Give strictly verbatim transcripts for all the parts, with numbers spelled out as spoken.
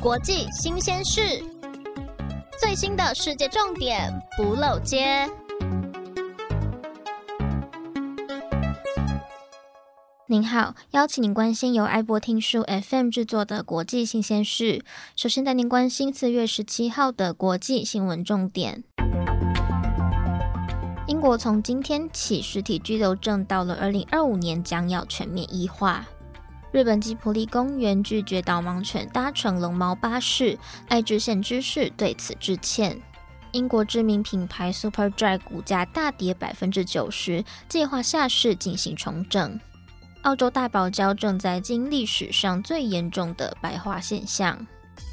国际新鲜事，最新的世界重点不漏接。您好，邀请您关心由爱播听书 F M 制作的国际新鲜事。首先带您关心四月十七号的国际新闻重点。英国从今天起，实体居留证到了二零二五年将要全面一化。日本吉卜力公园拒绝导盲犬搭乘龙猫巴士，爱知县知事对此致歉。英国知名品牌 Superdry 股价大跌 百分之九十， 计划下市进行重整。澳洲大堡礁正在经历史上最严重的白化现象。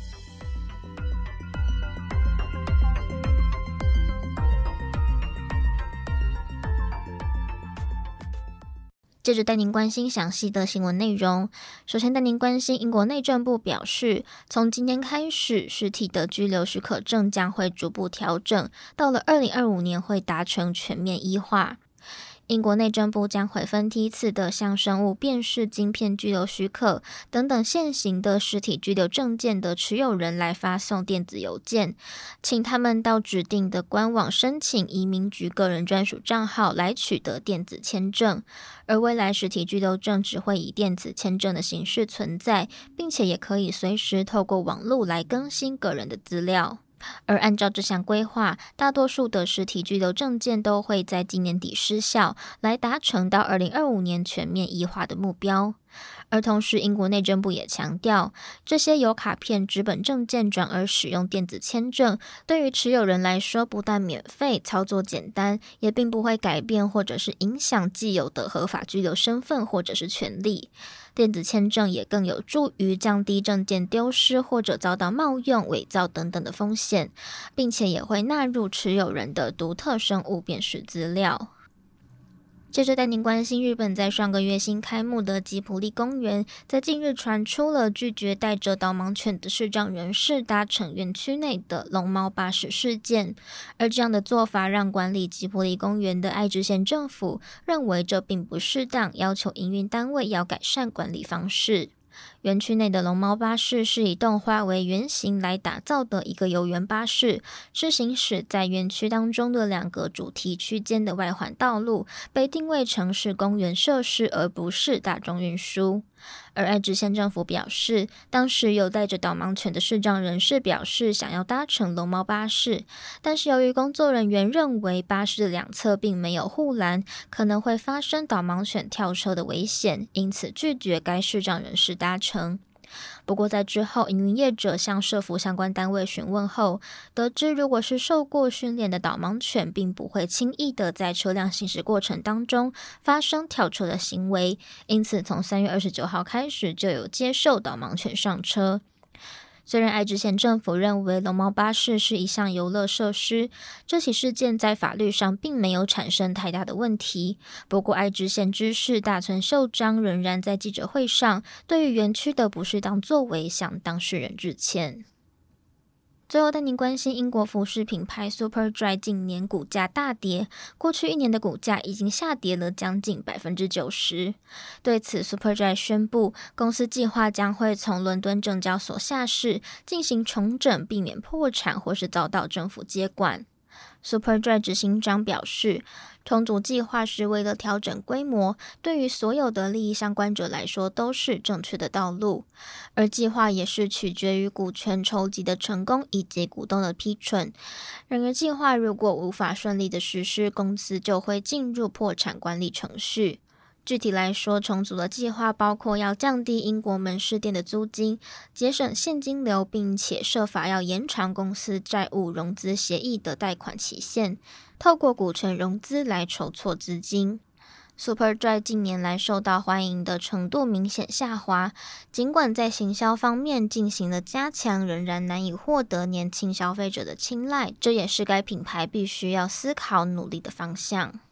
接着带您关心详细的新闻内容。首先带您关心英国内政部表示，从今天开始，实体的居留许可证将会逐步调整，到了二零二五年会达成全面一化。英国内政部将会分梯次的向生物辨识晶片居留许可等等现行的实体居留证件的持有人来发送电子邮件，请他们到指定的官网申请移民局个人专属账号来取得电子签证，而未来实体居留证只会以电子签证的形式存在，并且也可以随时透过网络来更新个人的资料。而按照这项规划，大多数的实体居留证件都会在今年底失效，来达成到二零二五年全面一化的目标。而同时，英国内政部也强调，这些由卡片纸本证件转而使用电子签证，对于持有人来说不但免费、操作简单，也并不会改变或者是影响既有的合法居留身份或者是权利。电子签证也更有助于降低证件丢失或者遭到冒用、伪造等等的风险，并且也会纳入持有人的独特生物辨识资料。接着带您关心日本在上个月新开幕的吉卜力公园，在近日传出了拒绝带着导盲犬的视障人士搭乘园区内的龙猫巴士事件，而这样的做法让管理吉卜力公园的爱知县政府认为这并不适当，要求营运单位要改善管理方式。园区内的龙猫巴士是以动画为原型来打造的一个游园巴士，是行驶在园区当中的两个主题区间的外环道路，被定位成是公园设施而不是大众运输。而爱知县政府表示，当时有带着导盲犬的视障人士表示想要搭乘龙猫巴士，但是由于工作人员认为巴士的两侧并没有护栏，可能会发生导盲犬跳车的危险，因此拒绝该视障人士搭乘。不过在之后，营运业者向社福相关单位询问后，得知如果是受过训练的导盲犬，并不会轻易的在车辆行驶过程当中发生跳车的行为，因此从三月二十九号开始就有接受导盲犬上车。虽然爱知县政府认为龙猫巴士是一项游乐设施，这起事件在法律上并没有产生太大的问题，不过爱知县知事大村秀章仍然在记者会上对于园区的不适当作为向当事人致歉。最后带您关心英国服饰品牌 Superdry 近年股价大跌，过去一年的股价已经下跌了将近 百分之九十。对此 Superdry 宣布，公司计划将会从伦敦证交所下市，进行重整，避免破产或是遭到政府接管。Superdry 执行长表示，重组计划是为了调整规模，对于所有的利益相关者来说都是正确的道路，而计划也是取决于股权筹集的成功以及股东的批准。然而计划如果无法顺利的实施，公司就会进入破产管理程序。具体来说，重组的计划包括要降低英国门市店的租金，节省现金流，并且设法要延长公司债务融资协议的贷款期限，透过股权融资来筹措资金。Superdry 近年来受到欢迎的程度明显下滑，尽管在行销方面进行了加强，仍然难以获得年轻消费者的青睐，这也是该品牌必须要思考努力的方向。